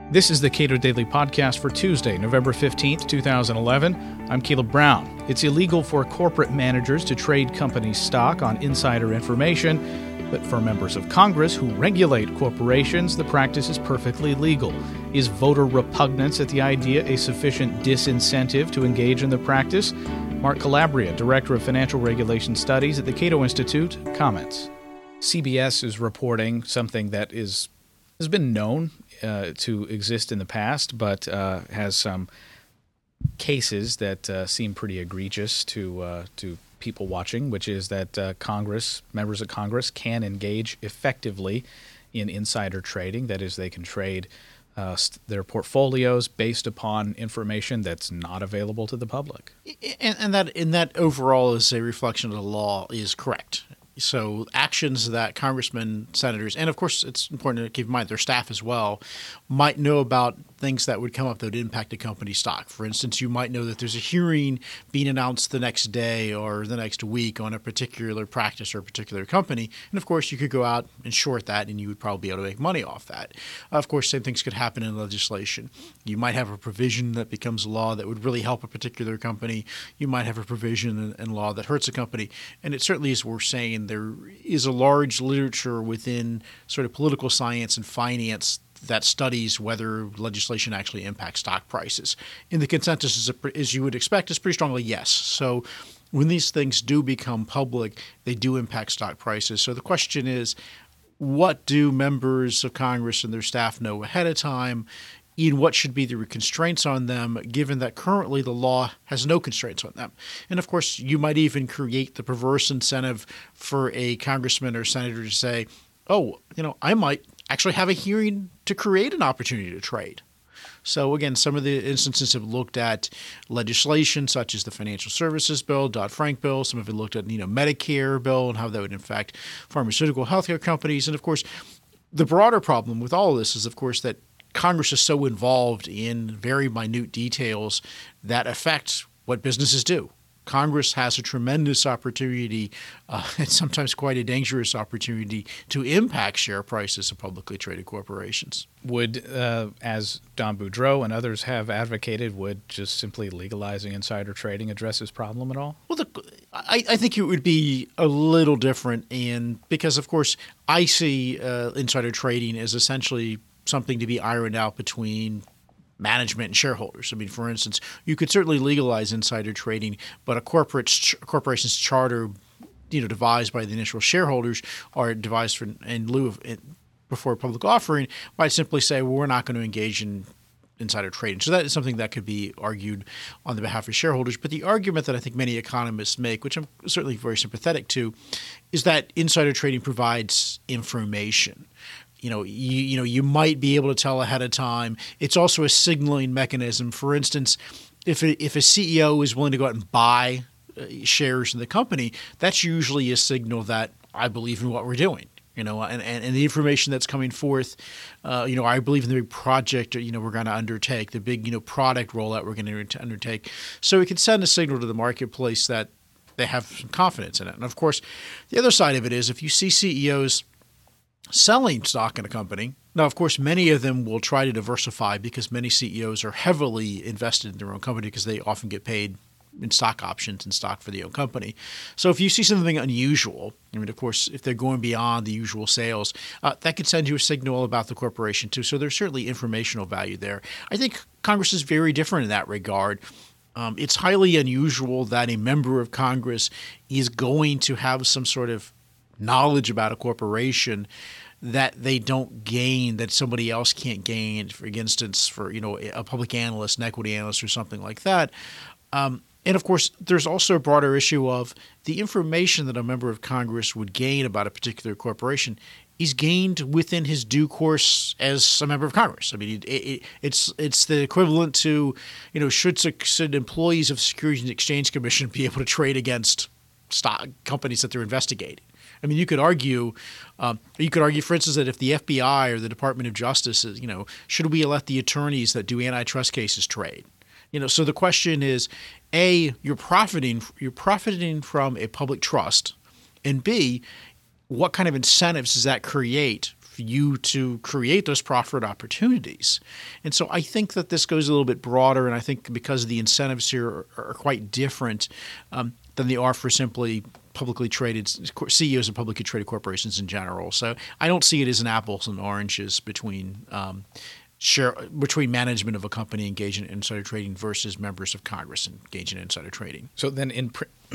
This is the Cato Daily Podcast for Tuesday, November 15th, 2011. I'm Caleb Brown. It's illegal for corporate managers to trade company stock on insider information, but for members of Congress who regulate corporations, the practice is perfectly legal. Is voter repugnance at the idea a sufficient disincentive to engage in the practice? Mark Calabria, Director of Financial Regulation Studies at the Cato Institute, comments. CBS is reporting something that has been known to exist in the past, but has some cases that seem pretty egregious to people watching, which is that members of Congress can engage effectively in insider trading. That is, they can trade their portfolios based upon information that's not available to the public. And that overall is a reflection of the law is correct. So actions that congressmen, senators, and of course it's important to keep in mind their staff as well, might know about things that would come up that would impact a company stock. For instance, you might know that there's a hearing being announced the next day or the next week on a particular practice or a particular company. And of course, you could go out and short that and you would probably be able to make money off that. Of course, same things could happen in legislation. You might have a provision that becomes law that would really help a particular company. You might have a provision in law that hurts a company. And it certainly is worth saying there is a large literature within sort of political science and finance that studies whether legislation actually impacts stock prices. And the consensus is, as you would expect, is pretty strongly yes. So when these things do become public, they do impact stock prices. So the question is, what do members of Congress and their staff know ahead of time? And what should be the constraints on them, given that currently the law has no constraints on them? And of course, you might even create the perverse incentive for a congressman or senator to say, oh, I might actually have a hearing to create an opportunity to trade. So again, some of the instances have looked at legislation such as the Financial Services Bill, Dodd-Frank bill. Some have looked at Medicare bill and how that would affect pharmaceutical healthcare companies. And of course, the broader problem with all of this is, of course, that Congress is so involved in very minute details that affect what businesses do. Congress has a tremendous opportunity, and sometimes quite a dangerous opportunity, to impact share prices of publicly traded corporations. Would, as Don Boudreaux and others have advocated, would just simply legalizing insider trading address this problem at all? Well, I think it would be a little different, and because, of course, I see insider trading as essentially something to be ironed out between management and shareholders. I mean, for instance, you could certainly legalize insider trading, but a corporation's charter, devised by the initial shareholders or devised in lieu of before a public offering, might simply say, well, we're not going to engage in insider trading. So that is something that could be argued on the behalf of shareholders. But the argument that I think many economists make, which I'm certainly very sympathetic to, is that insider trading provides information. You might be able to tell ahead of time. It's also a signaling mechanism. For instance, if a CEO is willing to go out and buy shares in the company, that's usually a signal that I believe in what we're doing. And the information that's coming forth, I believe in the big project, we're going to undertake, the big, product rollout we're going to undertake. So it can send a signal to the marketplace that they have some confidence in it. And of course, the other side of it is if you see CEOs selling stock in a company. Now, of course, many of them will try to diversify because many CEOs are heavily invested in their own company because they often get paid in stock options and stock for the own company. So if you see something unusual, of course, if they're going beyond the usual sales, that could send you a signal about the corporation too. So there's certainly informational value there. I think Congress is very different in that regard. It's highly unusual that a member of Congress is going to have some sort of knowledge about a corporation that they don't gain, that somebody else can't gain, for instance, for a public analyst, an equity analyst or something like that. And of course, there's also a broader issue of the information that a member of Congress would gain about a particular corporation is gained within his due course as a member of Congress. I mean, it's the equivalent to, should employees of Securities and Exchange Commission be able to trade against stock companies that they're investigating? I mean, you could argue, for instance, that if the FBI or the Department of Justice is, should we let the attorneys that do antitrust cases trade? So the question is, A, you're profiting from a public trust, and B, what kind of incentives does that create you to create those profit opportunities. And so I think that this goes a little bit broader, and I think because the incentives here are quite different than they are for simply publicly traded CEOs of publicly traded corporations in general. So I don't see it as an apples and oranges between management of a company engaged in insider trading versus members of Congress engaged in insider trading. So then in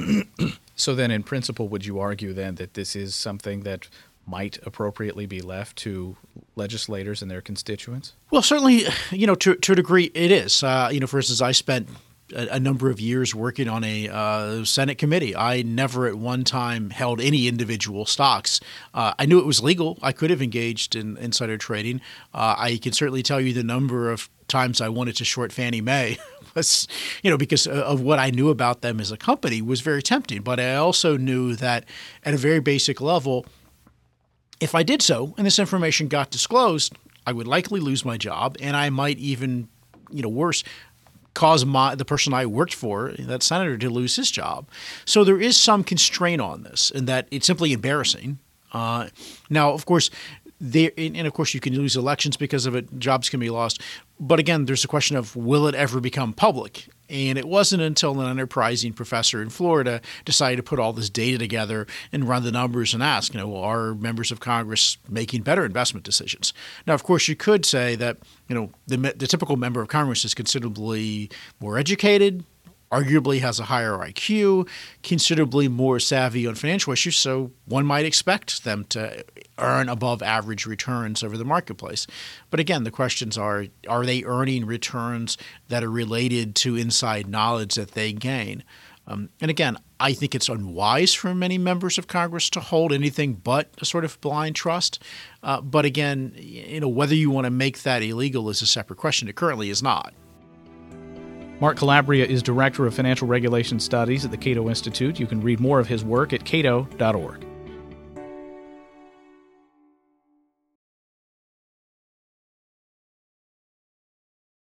principle, would you argue then that this is something that might appropriately be left to legislators and their constituents? Well, certainly, to a degree it is. For instance, I spent a number of years working on a Senate committee. I never at one time held any individual stocks. I knew it was legal. I could have engaged in insider trading. I can certainly tell you the number of times I wanted to short Fannie Mae was, because of what I knew about them as a company was very tempting. But I also knew that at a very basic level, if I did so and this information got disclosed, I would likely lose my job, and I might even, worse, cause the person I worked for, that senator, to lose his job. So there is some constraint on this, in that it's simply embarrassing. Now, of course, you can lose elections because of it. Jobs can be lost. But again, there's a question of, will it ever become public? And it wasn't until an enterprising professor in Florida decided to put all this data together and run the numbers and ask, are members of Congress making better investment decisions? Now, of course, you could say that, the typical member of Congress is considerably more educated, arguably has a higher IQ, considerably more savvy on financial issues, so one might expect them to earn above average returns over the marketplace. But again, the questions are they earning returns that are related to inside knowledge that they gain? And again, I think it's unwise for many members of Congress to hold anything but a sort of blind trust. But again, whether you want to make that illegal is a separate question. It currently is not. Mark Calabria is Director of Financial Regulation Studies at the Cato Institute. You can read more of his work at cato.org.